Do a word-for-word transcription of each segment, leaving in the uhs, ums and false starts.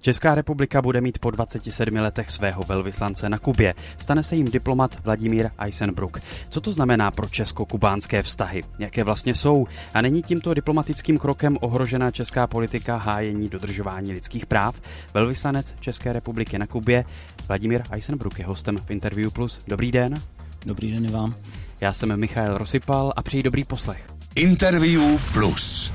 Česká republika bude mít po dvaceti sedmi letech svého velvyslance na Kubě. Stane se jim diplomat Vladimír Eisenbruck. Co to znamená pro česko-kubánské vztahy? Jaké vlastně jsou? A není tímto diplomatickým krokem ohrožena česká politika hájení dodržování lidských práv? Velvyslanec České republiky na Kubě Vladimír Eisenbruck je hostem v Interview Plus. Dobrý den. Dobrý den i vám. Já jsem Michael Rosypal a přeji dobrý poslech. Interview Plus.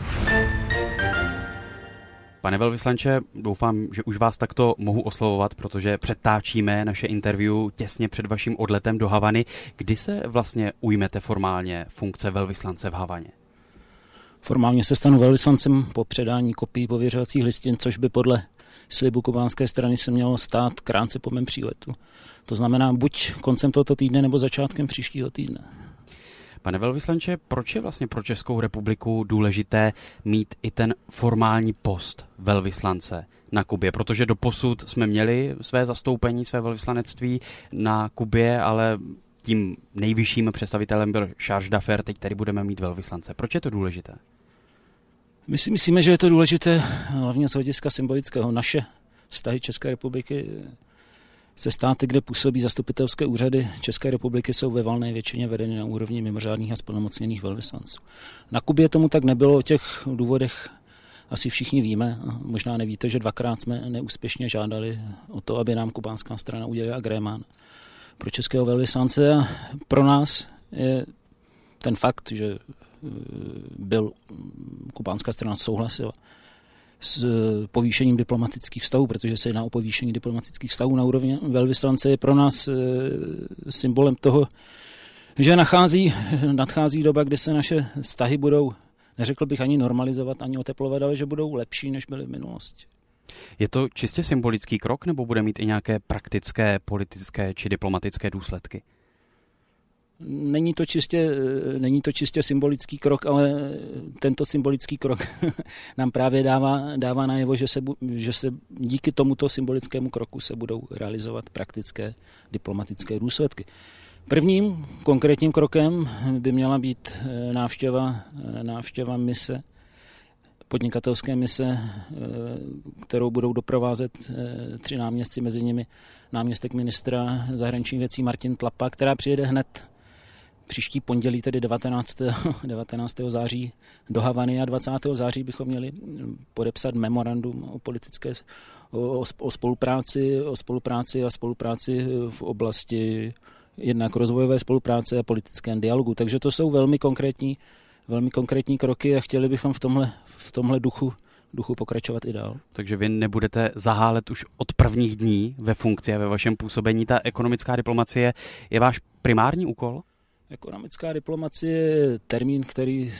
Pane velvyslanče, doufám, že už vás takto mohu oslovovat, protože předtáčíme naše interview těsně před vaším odletem do Havany. Kdy se vlastně ujmete formálně funkce velvyslance v Havaně? Formálně se stanu velvyslancem po předání kopií pověřovacích listin, což by podle slibu kubánské strany se mělo stát krátce po mém příletu. To znamená buď koncem tohoto týdne nebo začátkem příštího týdne. Pane velvyslanče, proč je vlastně pro Českou republiku důležité mít i ten formální post velvyslance na Kubě? Protože doposud jsme měli své zastoupení, své velvyslanectví na Kubě, ale tím nejvyšším představitelem byl Charles d'Affaires, teď tady budeme mít velvyslance. Proč je to důležité? My si myslíme, že je to důležité hlavně z hlediska symbolického. Naše vztahy České republiky se státy, kde působí zastupitelské úřady České republiky, jsou ve valné většině vedeny na úrovni mimořádných a splnomocněných velvyslanců. Na Kubě tomu tak nebylo, o těch důvodech asi všichni víme. Možná nevíte, že dvakrát jsme neúspěšně žádali o to, aby nám kubánská strana udělala agrémán pro českého velvyslance. A pro nás je ten fakt, že byl kubánská strana souhlasila s povýšením diplomatických vztahů, protože se jedná o povýšení diplomatických vztahů na úrovni velvyslance, je pro nás symbolem toho, že nachází, nadchází doba, kdy se naše vztahy budou, neřekl bych ani normalizovat, ani oteplovat, ale že budou lepší, než byly v minulosti. Je to čistě symbolický krok, nebo bude mít i nějaké praktické, politické či diplomatické důsledky? Není to čistě, není to čistě symbolický krok, ale tento symbolický krok nám právě dává, dává najevo, že se, že se díky tomuto symbolickému kroku se budou realizovat praktické diplomatické důsledky. Prvním konkrétním krokem by měla být návštěva, návštěva mise, podnikatelské mise, kterou budou doprovázet tři náměstci, mezi nimi náměstek ministra zahraničních věcí Martin Tlapa, která přijede hned příští pondělí, tedy devatenáctého září do Havany, a dvacátého září bychom měli podepsat memorandum o politické o, o spolupráci, o spolupráci a spolupráci v oblasti jednak rozvojové spolupráce a politickém dialogu. Takže to jsou velmi konkrétní, velmi konkrétní kroky a chtěli bychom v tomhle, v tomhle duchu duchu pokračovat i dál. Takže vy nebudete zahálet už od prvních dní ve funkci a ve vašem působení. Ta ekonomická diplomacie je váš primární úkol? Ekonomická diplomacie je termín, který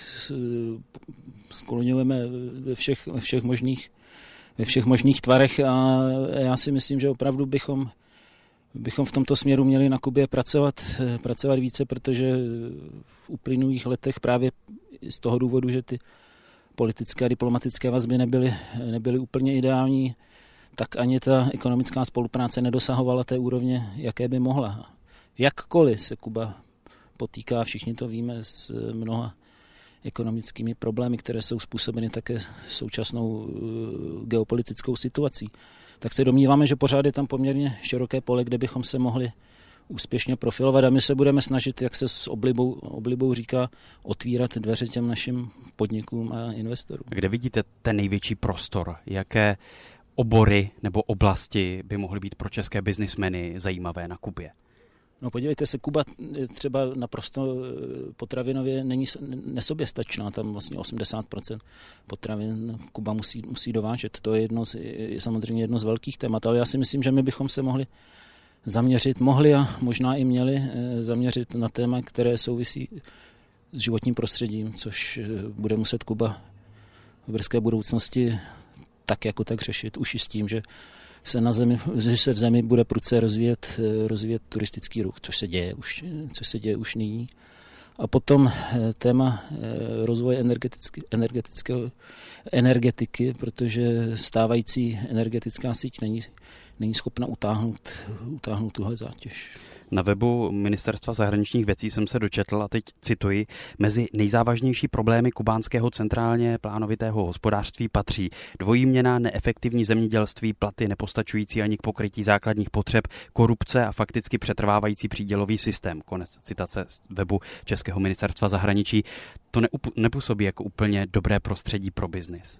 skloňujeme ve všech, ve všech možných, ve všech možných tvarech, a já si myslím, že opravdu bychom, bychom v tomto směru měli na Kubě pracovat, pracovat více, protože v uplynulých letech právě z toho důvodu, že ty politické a diplomatické vazby nebyly, nebyly úplně ideální, tak ani ta ekonomická spolupráce nedosahovala té úrovně, jaké by mohla. Jakkoliv se Kuba potýká, všichni to víme, s mnoha ekonomickými problémy, které jsou způsobeny také současnou geopolitickou situací, tak se domníváme, že pořád je tam poměrně široké pole, kde bychom se mohli úspěšně profilovat, a my se budeme snažit, jak se s oblibou, oblibou říká, otvírat dveře těm našim podnikům a investorům. Kde vidíte ten největší prostor? Jaké obory nebo oblasti by mohly být pro české biznismeny zajímavé na Kubě? No podívejte se, Kuba třeba naprosto potravinově není nesoběstačná, tam vlastně osmdesát procent potravin Kuba musí, musí dovážet. To je, jedno z, je samozřejmě jedno z velkých témat, ale já si myslím, že my bychom se mohli zaměřit, mohli a možná i měli zaměřit na téma, které souvisí s životním prostředím, což bude muset Kuba v brzké budoucnosti tak jako tak řešit. Už i s tím, že se, na zemi, že se v zemi bude prudce rozvíjet, rozvíjet turistický ruch, což se děje už, což se děje už nyní. A potom téma rozvoje energetické, energetického, energetiky, protože stávající energetická síť není, není schopna utáhnout, utáhnout tuhle zátěž. Na webu Ministerstva zahraničních věcí jsem se dočetl, a teď cituji, mezi nejzávažnější problémy kubánského centrálně plánovitého hospodářství patří dvojí měna, neefektivní zemědělství, platy nepostačující ani k pokrytí základních potřeb, korupce a fakticky přetrvávající přídělový systém. Konec citace z webu Českého ministerstva zahraničí. To neup- nepůsobí jako úplně dobré prostředí pro biznis.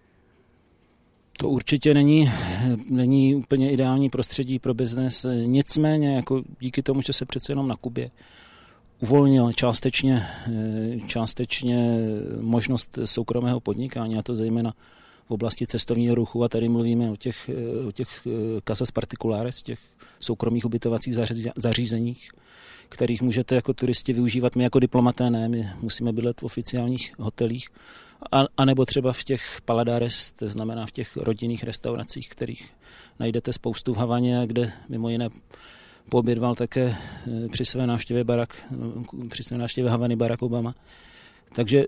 To určitě není, není úplně ideální prostředí pro biznes. Nicméně, jako díky tomu, že se přece jenom na Kubě uvolnil částečně, částečně možnost soukromého podnikání, a to zejména v oblasti cestovního ruchu, a tady mluvíme o těch, o těch casas particulares, těch soukromých ubytovacích zařízeních, kterých můžete jako turisti využívat. My jako diplomaté ne, my musíme bydlet v oficiálních hotelích, a, a nebo třeba v těch paladares, to znamená v těch rodinných restauracích, kterých najdete spoustu v Havaně, kde mimo jiné poobědval také při své návštěvě Barack, při své návštěvě Havany Barack Obama. Takže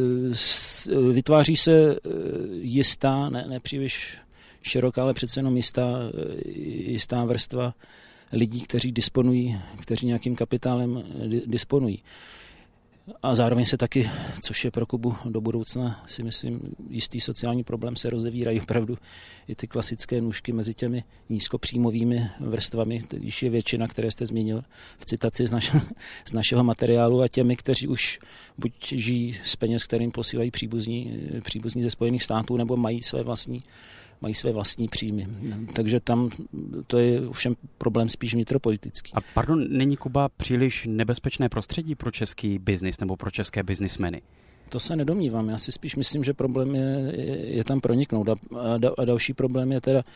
vytváří se jistá, ne, ne příliš široká, ale přece jenom jistá, jistá vrstva lidí, kteří disponují, kteří nějakým kapitálem disponují. A zároveň se taky, což je pro Kubu do budoucna, si myslím, jistý sociální problém, se rozevírají opravdu i ty klasické nůžky mezi těmi nízkopříjmovými vrstvami, když je většina, které jste zmínil v citaci z, naš, z našeho materiálu, a těmi, kteří už buď žijí z peněz, kterým posílají příbuzní, příbuzní ze Spojených států, nebo mají své vlastní mají své vlastní příjmy. Takže tam to je ovšem problém spíš vnitropolitický. A pardon, není Kuba příliš nebezpečné prostředí pro český biznis nebo pro české biznismeny? To se nedomnívám. Já si spíš myslím, že problém je, je, je tam proniknout. A, a, a další problém je teda,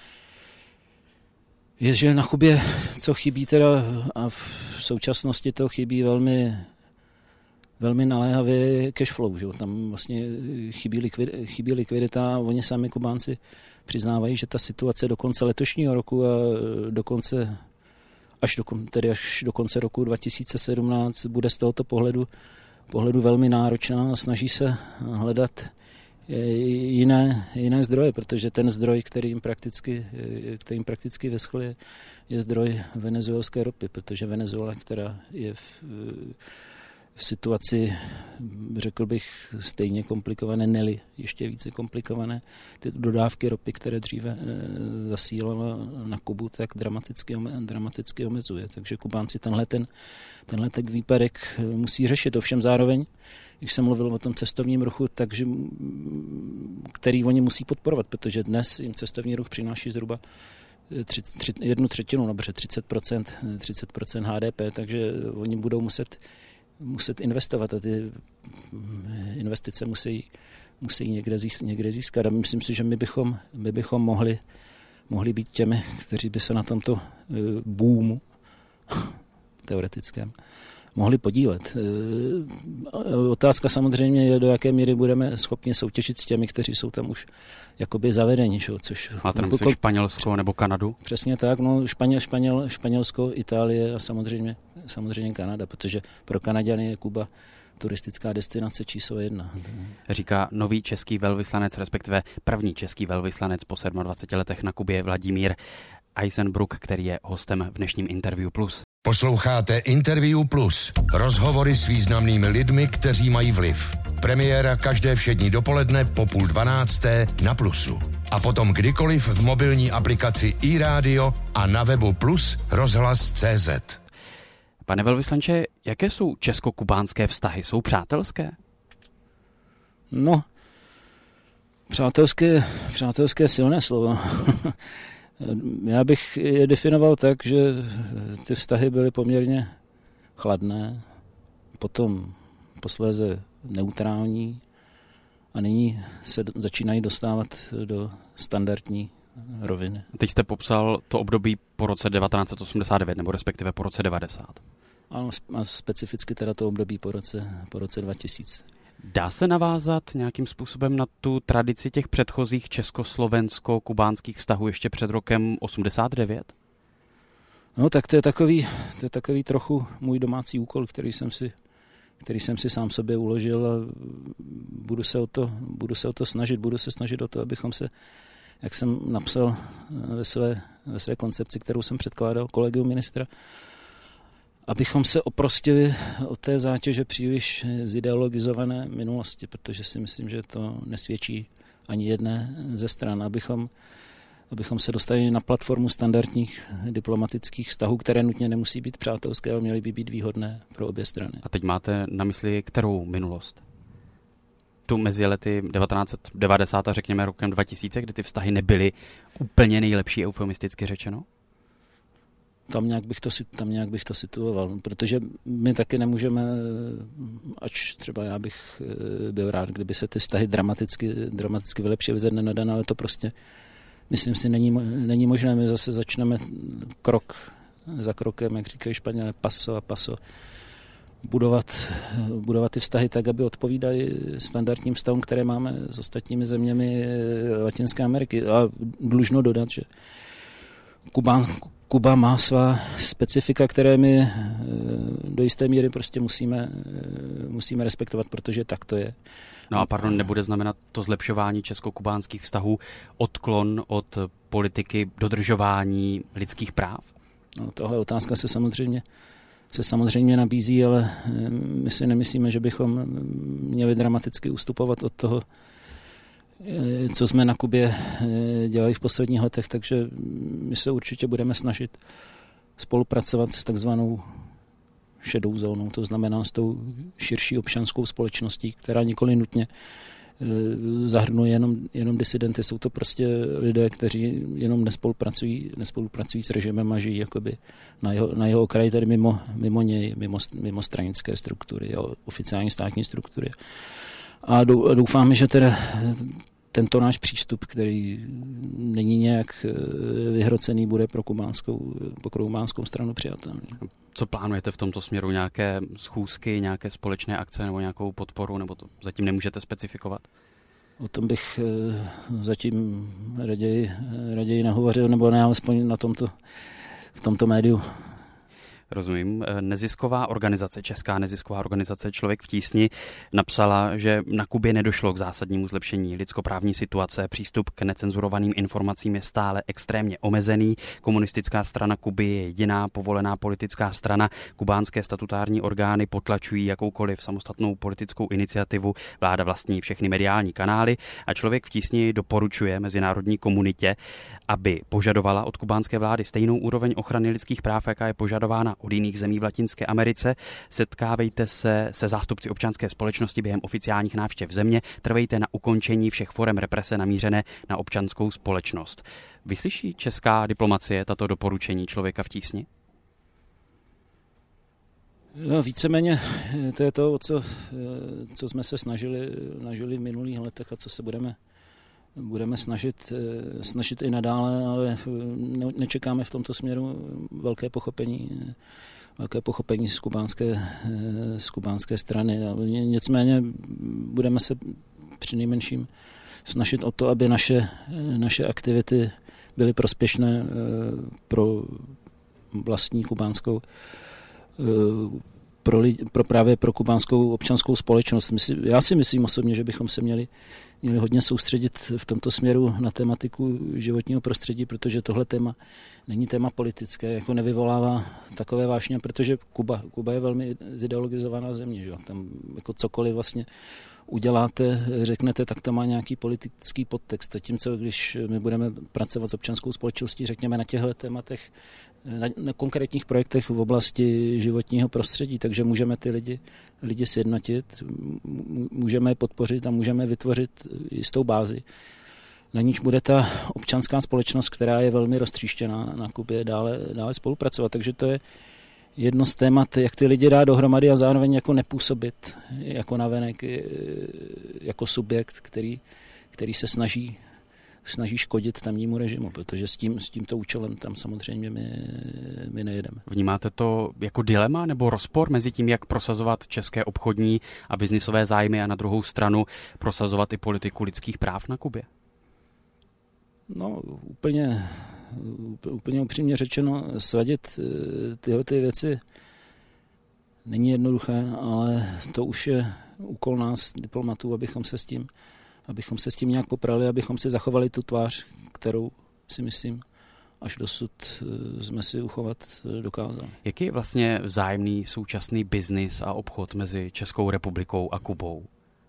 je, že na Kubě, co chybí teda, a v současnosti to chybí velmi velmi naléhavě cash flow, že? Tam vlastně chybí, likvid, chybí likvidita a oni sami Kubánci přiznávají, že ta situace do konce letošního roku a do konce, až do, tedy až do konce roku dva tisíce sedmnáct bude z tohoto pohledu, pohledu velmi náročná a snaží se hledat jiné, jiné zdroje, protože ten zdroj, který jim prakticky, který jim prakticky vyschl, je, je zdroj venezuelské ropy, protože Venezuela, která je v v situaci, řekl bych, stejně komplikované, neli ještě více komplikované. Ty dodávky ropy, které dříve zasílala na Kubu, tak dramaticky, dramaticky omezuje. Takže Kubánci tenhle ten, tenhle ten výpadek musí řešit. Ovšem zároveň, když jsem mluvil o tom cestovním ruchu, takže, který oni musí podporovat, protože dnes jim cestovní ruch přináší zhruba tři, tři, jednu třetinu, no třicet procent, třicet procent H D P, takže oni budou muset muset investovat a ty investice musí, musí někde, získat, někde získat. A myslím si, že my bychom, my bychom mohli, mohli být těmi, kteří by se na tomto boomu teoretickém mohli podílet. Otázka samozřejmě je, do jaké míry budeme schopni soutěžit s těmi, kteří jsou tam už jakoby zavedeni. Což máte na mysli Španělsko nebo Kanadu? Přesně tak, no Španěl, Španěl, Španělsko, Itálie a samozřejmě, samozřejmě Kanada, protože pro Kanaďany je Kuba turistická destinace číslo jedna. Říká nový český velvyslanec, respektive první český velvyslanec po dvaceti sedmi letech na Kubě Vladimír Eisenbruck, který je hostem v dnešním Interview Plus. Posloucháte Interview Plus. Rozhovory s významnými lidmi, kteří mají vliv. Premiéra každé všední dopoledne po půl dvanácté na Plusu. A potom kdykoliv v mobilní aplikaci iRádio a na webu Plus rozhlas tečka cé zet. Pane velvyslanče, jaké jsou česko-kubánské vztahy? Jsou přátelské? No, přátelské, přátelské silné slovo. Já bych je definoval tak, že ty vztahy byly poměrně chladné, potom posléze neutrální a nyní se začínají dostávat do standardní roviny. Teď jste popsal to období po roce devatenáct set osmdesát devět, nebo respektive po roce devadesát. Ano, a specificky teda to období po roce, po roce dva tisíce. Dá se navázat nějakým způsobem na tu tradici těch předchozích československo-kubánských vztahů ještě před rokem osmdesát devět? No tak to je takový, to je takový trochu můj domácí úkol, který jsem si, který jsem si sám sobě uložil a budu se o to, budu se o to snažit, budu se snažit o to, abychom se, jak jsem napsal ve své, ve své koncepci, kterou jsem předkládal kolegiu ministra, abychom se oprostili od té zátěže příliš zideologizované minulosti, protože si myslím, že to nesvědčí ani jedné ze stran, abychom, abychom se dostali na platformu standardních diplomatických vztahů, které nutně nemusí být přátelské, ale měly by být výhodné pro obě strany. A teď máte na mysli kterou minulost? Tu mezi lety devatenáct devadesát a řekněme rokem dva tisíce, kdy ty vztahy nebyly úplně nejlepší, eufemisticky řečeno? Tam nějak bych to, tam nějak bych to situoval, protože my taky nemůžeme, ač třeba já bych byl rád, kdyby se ty vztahy dramaticky, dramaticky vylepšily ze dne na den, ale to prostě, myslím si, není, není možné. My zase začneme krok za krokem, jak říkají Španělé, paso a paso, budovat, budovat ty vztahy tak, aby odpovídaly standardním vztahům, které máme s ostatními zeměmi Latinské Ameriky. A dlužno dodat, že Kuba, Kuba má svá specifika, které my do jisté míry prostě musíme, musíme respektovat, protože tak to je. No a pardon, nebude znamenat to zlepšování česko-kubánských vztahů odklon od politiky dodržování lidských práv? No, tohle otázka se samozřejmě se samozřejmě nabízí, ale my si nemyslíme, že bychom měli dramaticky ustupovat od toho, co jsme na Kubě dělali v posledních letech, takže my se určitě budeme snažit spolupracovat s takzvanou šedou zónou, to znamená s tou širší občanskou společností, která nikoli nutně zahrnuje jenom, jenom disidenty. Jsou to prostě lidé, kteří jenom nespolupracují, nespolupracují s režimem a žijí jakoby na jeho, na jeho okraji, tedy mimo, mimo něj, mimo, mimo stranické struktury, oficiální státní struktury. A doufáme, že teda tento náš přístup, který není nějak vyhrocený, bude pro kubánskou, pro kubánskou stranu přijatelný. Co plánujete v tomto směru? Nějaké schůzky, nějaké společné akce nebo nějakou podporu, nebo to zatím nemůžete specifikovat? O tom bych zatím raději, raději nehovořil, nebo ne, alespoň na tomto, v tomto médiu. Rozumím. Nezisková organizace, česká nezisková organizace Člověk v tísni napsala, že na Kubě nedošlo k zásadnímu zlepšení lidskoprávní situace, přístup k necenzurovaným informacím je stále extrémně omezený, komunistická strana Kuby je jediná povolená politická strana, kubánské statutární orgány potlačují jakoukoliv samostatnou politickou iniciativu, vláda vlastní všechny mediální kanály a Člověk v tísni doporučuje mezinárodní komunitě, aby požadovala od kubánské vlády stejnou úroveň ochrany lidských práv, jaká je požadována od jiných zemí v Latinské Americe. Setkávejte se se zástupci občanské společnosti během oficiálních návštěv země, trvejte na ukončení všech forem represe namířené na občanskou společnost. Vyslyší česká diplomacie tato doporučení Člověka v tísni? No, víceméně to je to, co, co jsme se snažili, snažili v minulých letech a co se budeme Budeme snažit, snažit i nadále, ale nečekáme v tomto směru velké pochopení, velké pochopení z kubánské, z kubánské strany. Nicméně budeme se přinejmenším snažit o to, aby naše, naše aktivity byly prospěšné pro vlastní kubánskou, pro, lidi, pro právě pro kubánskou občanskou společnost. Já si myslím osobně, že bychom se měli měli hodně soustředit v tomto směru na tematiku životního prostředí, protože tohle téma není téma politické, jako nevyvolává takové vášně, protože Kuba, Kuba je velmi zideologizovaná země, že? Tam jako cokoliv vlastně uděláte, řeknete, tak to má nějaký politický podtext. Zatímco když my budeme pracovat s občanskou společností, řekněme na těchto tématech, na, na konkrétních projektech v oblasti životního prostředí, takže můžeme ty lidi, lidi sjednotit, můžeme je podpořit a můžeme vytvořit jistou bázi. Na níž bude ta občanská společnost, která je velmi roztříštěná na Kubě, dále, dále spolupracovat. Takže to je jedno z témat, jak ty lidi dá dohromady a zároveň jako nepůsobit jako navenek, jako subjekt, který, který se snaží, snaží škodit tamnímu režimu, protože s, tím, s tímto účelem tam samozřejmě my, my nejedeme. Vnímáte to jako dilema nebo rozpor mezi tím, jak prosazovat české obchodní a biznisové zájmy a na druhou stranu prosazovat i politiku lidských práv na Kubě? No, úplně, úplně upřímně řečeno, sladit tyhle ty věci není jednoduché, ale to už je úkol nás, diplomatů, abychom se s tím, abychom se s tím nějak poprali, abychom si zachovali tu tvář, kterou si myslím až dosud jsme si uchovat dokázali. Jaký je vlastně vzájemný současný biznis a obchod mezi Českou republikou a Kubou?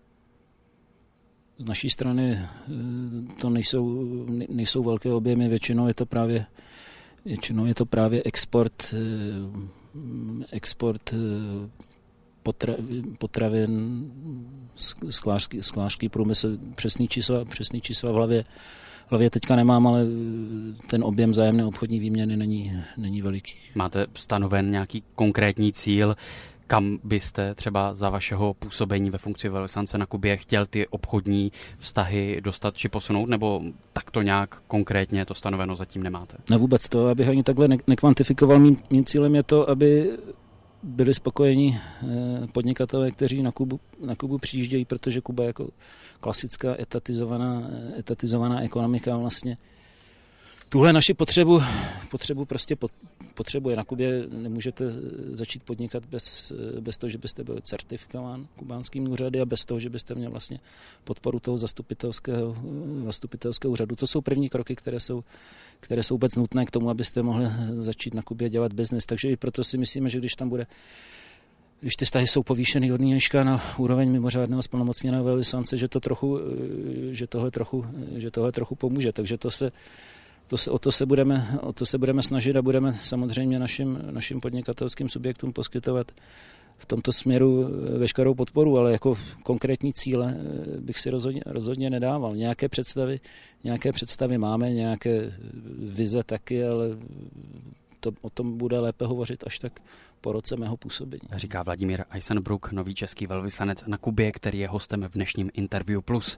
Z naší strany to nejsou, nejsou velké objemy, většinou je to právě, většinou je to právě export, export potra, potravin, sklářský, sklářský průmysl, přesný čísla, přesný čísla v hlavě, v hlavě teďka nemám, ale ten objem vzájemné obchodní výměny není, není veliký. Máte stanoven nějaký konkrétní cíl, kam byste třeba za vašeho působení ve funkci velvyslance na Kubě chtěl ty obchodní vztahy dostat či posunout, nebo tak to nějak konkrétně to stanoveno zatím nemáte? Ne, vůbec to, abych ani takhle nekvantifikoval. Mým, mým cílem je to, aby byli spokojení podnikatelé, kteří na Kubu, na Kubu přijíždějí, protože Kuba je jako klasická etatizovaná, etatizovaná ekonomika vlastně tuhle naši potřebu, potřebu prostě potřebuje. Na Kubě nemůžete začít podnikat bez, bez toho, že byste byl certifikován kubánskými úřady a bez toho, že byste měl vlastně podporu toho zastupitelského, zastupitelského úřadu. To jsou první kroky, které jsou, které jsou vůbec nutné k tomu, abyste mohli začít na Kubě dělat biznis. Takže i proto si myslíme, že když tam bude Když ty vztahy jsou povýšeny od nynějška na úroveň mimořádného zplnomocněného velvyslance, že to trochu, že tohle trochu, že tohle trochu pomůže. Takže to se To se, o, to se budeme, o to se budeme snažit a budeme samozřejmě našim, našim podnikatelským subjektům poskytovat v tomto směru veškerou podporu, ale jako konkrétní cíle bych si rozhodně, rozhodně nedával. Nějaké představy, nějaké představy máme, nějaké vize taky, ale to, o tom bude lépe hovořit až tak po roce mého působení. Říká Vladimír Eisenbruck, nový český velvyslanec na Kubě, který je hostem v dnešním Interview Plus.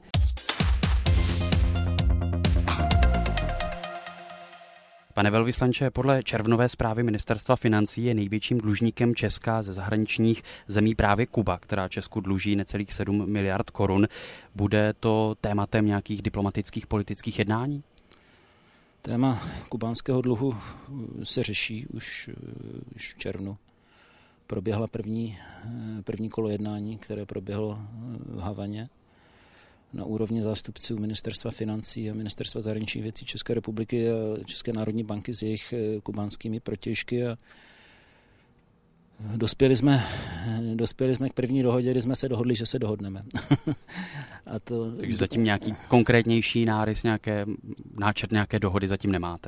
Pane velvyslanče, podle červnové zprávy Ministerstva financí je největším dlužníkem Česka ze zahraničních zemí právě Kuba, která Česku dluží necelých sedm miliard korun. Bude to tématem nějakých diplomatických politických jednání? Téma kubánského dluhu se řeší už, už v červnu. Proběhla první, první kolo jednání, které proběhlo v Havaně na úrovni zástupců Ministerstva financí a Ministerstva zahraničních věcí České republiky a České národní banky s jejich kubánskými protějšky a dospěli jsme, dospěli jsme k první dohodě, kdy jsme se dohodli, že se dohodneme. A to, Takže zatím nějaký konkrétnější nárys, nějaké, náčrt nějaké dohody zatím nemáte?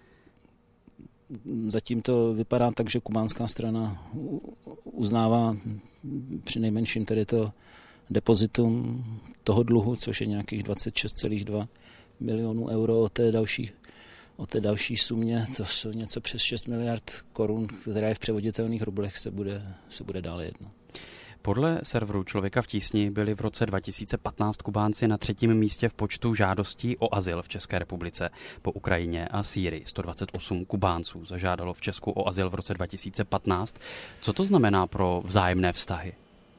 Zatím to vypadá tak, že kubánská strana uznává při nejmenším tedy to depozitum toho dluhu, což je nějakých dvacet šest celá dva milionů euro o té další, o té další sumě, to jsou něco přes šest miliard korun, která je v převoditelných rublech, se bude, se bude dále jednat. Podle serveru Člověka v tísni byli v roce dva tisíce patnáct Kubánci na třetím místě v počtu žádostí o azyl v České republice. Po Ukrajině a Sýrii sto dvacet osm Kubánců zažádalo v Česku o azyl v roce dva tisíce patnáct. Co to znamená pro vzájemné vztahy?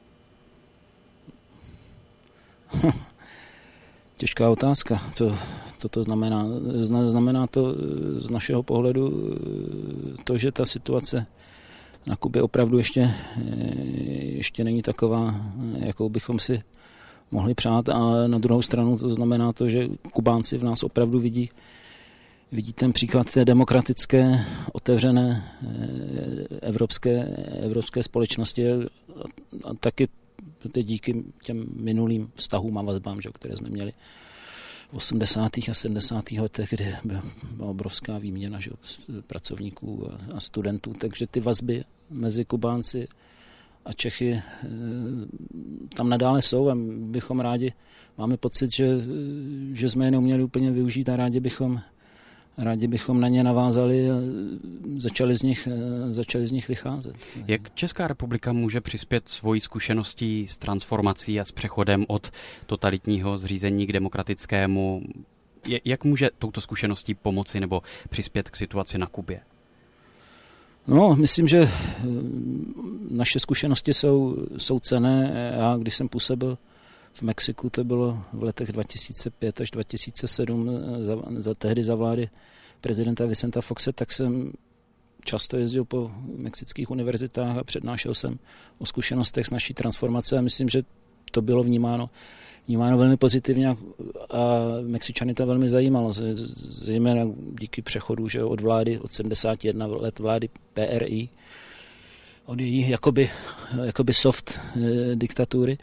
Těžká otázka. Co, co to znamená? Znamená to z našeho pohledu to, že ta situace na Kubě opravdu ještě, ještě není taková, jakou bychom si mohli přát. A na druhou stranu to znamená to, že Kubánci v nás opravdu vidí, vidí ten příklad té demokratické, otevřené evropské, evropské společnosti a, a taky díky těm minulým vztahům a vazbám, že, které jsme měli v osmdesátých a sedmdesátých letech, kdy byla obrovská výměna, že, pracovníků a, a studentů. Takže ty vazby mezi Kubánci a Čechy tam nadále jsou a bychom rádi, máme pocit, že, že jsme je neuměli úplně využít a rádi bychom Rádi bychom na ně navázali a začali z nich, začali z nich vycházet. Jak Česká republika může přispět svojí zkušeností s transformací a s přechodem od totalitního zřízení k demokratickému? Jak může touto zkušeností pomoci nebo přispět k situaci na Kubě? No, myslím, že naše zkušenosti jsou, jsou cenné. Já, když jsem působil v Mexiku, to bylo v letech dva tisíce pět až dva tisíce sedm, za, za tehdy za vlády prezidenta Vicenta Foxe, tak jsem často jezdil po mexických univerzitách a přednášel jsem o zkušenostech z naší transformace a myslím, že to bylo vnímáno vnímáno velmi pozitivně a, a Mexičany to velmi zajímalo, zejména díky přechodu, že od vlády, od sedmdesát jedna let vlády P R I, od její jakoby, jakoby soft eh, diktatury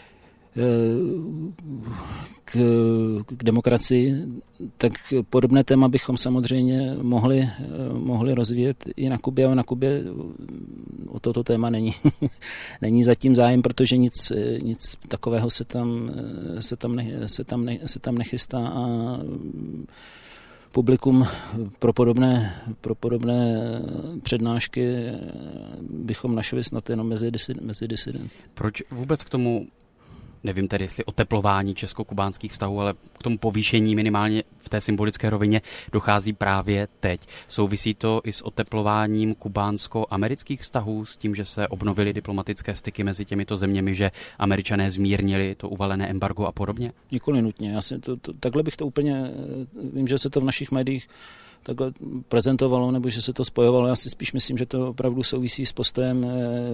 k, k demokracii, tak podobné téma bychom samozřejmě mohli, mohli rozvíjet i na Kubě, ale na Kubě o toto téma není, není zatím zájem, protože nic, nic takového se tam, se tam, ne, se tam, ne, se tam nechystá a publikum pro podobné, pro podobné přednášky bychom našli snad jenom mezi, mezi disidenty. Proč vůbec k tomu, nevím tedy, jestli oteplování česko-kubánských vztahů, ale k tomu povýšení minimálně v té symbolické rovině dochází právě teď? Souvisí to i s oteplováním kubánsko-amerických vztahů, s tím, že se obnovily diplomatické styky mezi těmito zeměmi, že Američané zmírnili to uvalené embargo a podobně? Nikoli nutně. Já si to, to, takhle bych to úplně, vím, že se to v našich médiích takhle prezentovalo, nebo že se to spojovalo. Já si spíš myslím, že to opravdu souvisí s postojem,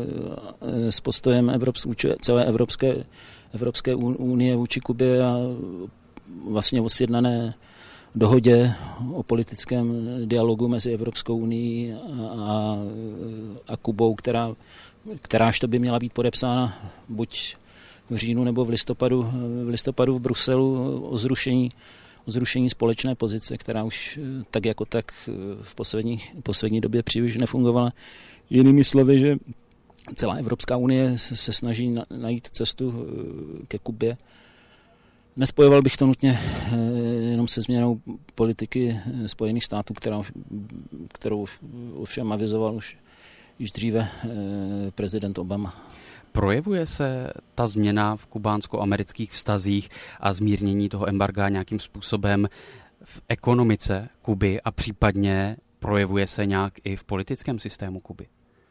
s postojem Evropské, celé Evropské, Evropské unie vůči Kubě a vlastně o sjednané dohodě o politickém dialogu mezi Evropskou unií a, a, a Kubou, která, kteráž to by měla být podepsána buď v říjnu nebo v listopadu, v listopadu v Bruselu o zrušení o zrušení společné pozice, která už tak jako tak v poslední, poslední době příliš nefungovala. Jinými slovy, že celá Evropská unie se snaží najít cestu ke Kubě. Nespojoval bych to nutně jenom se změnou politiky Spojených států, která, kterou ovšem avizoval už již dříve prezident Obama. Projevuje se ta změna v kubánsko-amerických vztazích a zmírnění toho embarga nějakým způsobem v ekonomice Kuby a případně projevuje se nějak i v politickém systému Kuby?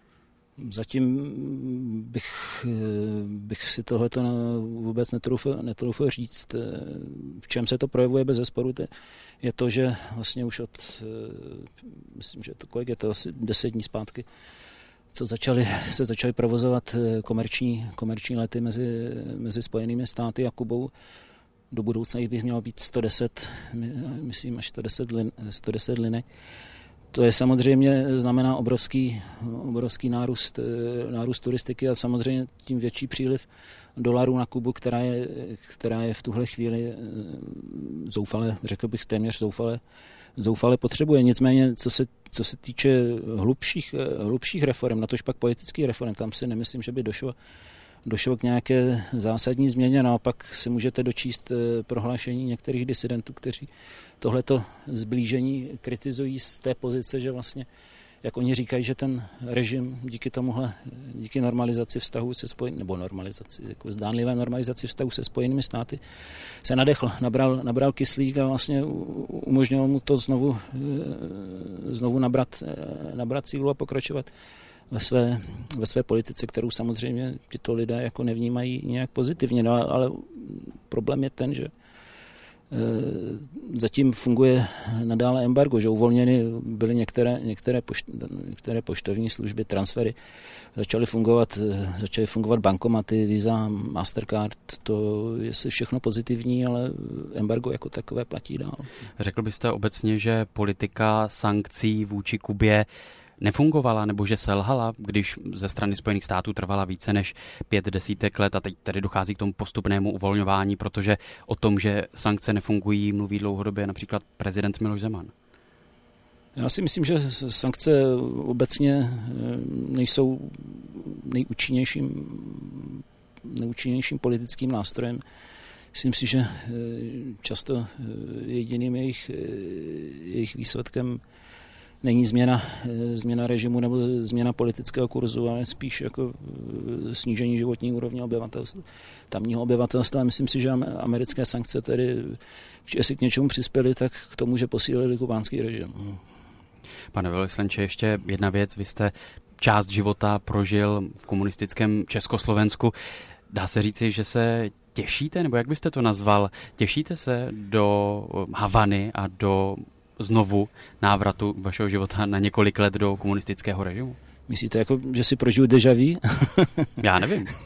Zatím bych, bych si tohleto vůbec netroufil, netroufil říct. V čem se to projevuje bez zesporu, je to, že vlastně už od, myslím, že to kolik je to asi deset dní zpátky, co začali, se začaly provozovat komerční, komerční lety mezi, mezi Spojenými státy a Kubou. Do budoucna jich bych mělo být sto deset, myslím až sto deset, lin, sto deset linek. To je samozřejmě znamená obrovský, obrovský nárůst, nárůst turistiky a samozřejmě tím větší příliv dolarů na Kubu, která je, která je v tuhle chvíli zoufale, řekl bych téměř zoufale, zoufale potřebuje. Nicméně, co se, co se týče hlubších, hlubších reform, natož pak politických reform, tam si nemyslím, že by došlo, došlo k nějaké zásadní změně. Naopak si můžete dočíst prohlášení některých disidentů, kteří tohleto zblížení kritizují z té pozice, že vlastně, jak oni říkají, že ten režim díky tomuhle, díky normalizaci vztahů se spojenými, nebo normalizaci, jako zdánlivé normalizaci vztahů se Spojenými státy, se nadechl, nabral, nabral kyslík a vlastně umožnilo mu to znovu, znovu nabrat, nabrat sílu a pokračovat ve své, ve své politice, kterou samozřejmě tyto lidé jako nevnímají nějak pozitivně. No, ale problém je ten, že zatím funguje nadále embargo, že uvolněny byly některé, některé, pošt, některé poštovní služby, transfery, začaly fungovat, začaly fungovat bankomaty, Visa, Mastercard, to je všechno pozitivní, ale embargo jako takové platí dál. Řekl byste obecně, že politika sankcí vůči Kubě nefungovala nebo že selhala, když ze strany Spojených států trvala více než pět desítek let a teď tedy dochází k tomu postupnému uvolňování, protože o tom, že sankce nefungují, mluví dlouhodobě například prezident Miloš Zeman. Já si myslím, že sankce obecně nejsou nejúčinnějším, nejúčinnějším politickým nástrojem. Myslím si, že často jediným jejich, jejich výsledkem není změna, změna režimu nebo změna politického kurzu, ale spíš jako snížení životní úrovně obyvatelstva, tamního obyvatelstva. Myslím si, že americké sankce tedy, jestli k něčemu přispěly, tak k tomu, že posílili kubánský režim. Pane velvyslanče, ještě jedna věc. Vy jste část života prožil v komunistickém Československu. Dá se říci, že se těšíte, nebo jak byste to nazval, těšíte se do Havany a do znovu návratu vašeho života na několik let do komunistického režimu? Myslíte, jako, že si prožiju déjà vu? Já nevím.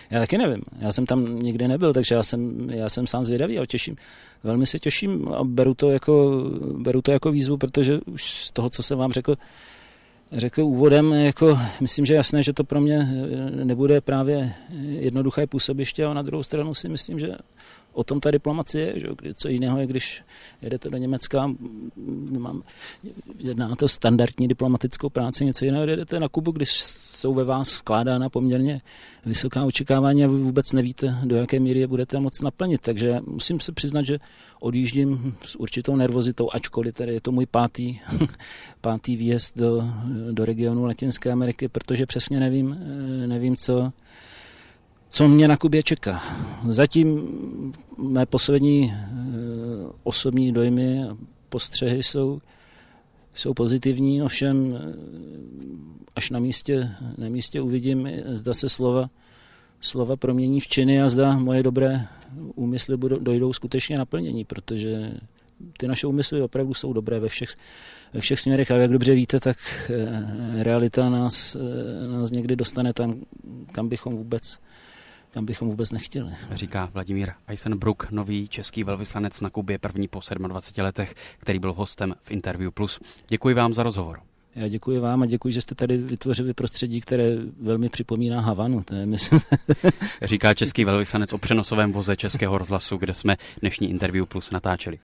Já taky nevím, já jsem tam nikdy nebyl, takže já jsem, já jsem sám zvědavý a těším. Velmi se těším a beru to jako, beru to jako výzvu, protože už z toho, co jsem vám řekl, řekl úvodem, jako myslím, že jasné, že to pro mě nebude právě jednoduché působiště, a na druhou stranu si myslím, že o tom ta diplomacie je, že co jiného je, když jedete do Německa, mám, jedná to standardní diplomatickou práci, něco jiného jedete na Kubu, když jsou ve vás vkládána poměrně vysoká očekávání a vy vůbec nevíte, do jaké míry je budete moc naplnit. Takže musím se přiznat, že odjíždím s určitou nervozitou, ačkoliv tady je to můj pátý, pátý výjezd do, do regionu Latinské Ameriky, protože přesně nevím, nevím, co Co mě na Kubě čeká. Zatím mé poslední osobní dojmy a postřehy jsou, jsou pozitivní, ovšem až na místě, na místě uvidím, zda se slova, slova promění v činy a zda moje dobré úmysly budou, dojdou skutečně naplnění, protože ty naše úmysly opravdu jsou dobré ve všech, ve všech směrech a jak dobře víte, tak realita nás, nás někdy dostane tam, kam bychom vůbec kam bychom vůbec nechtěli. Říká Vladimír Eisenbruck, nový český velvyslanec na Kubě, první po sedmadvaceti sedmi letech, který byl hostem v Interview Plus. Děkuji vám za rozhovor. Já děkuji vám a děkuji, že jste tady vytvořili prostředí, které velmi připomíná Havanu. To je, myslím... Říká český velvyslanec o přenosovém voze Českého rozhlasu, kde jsme dnešní Interview Plus natáčeli.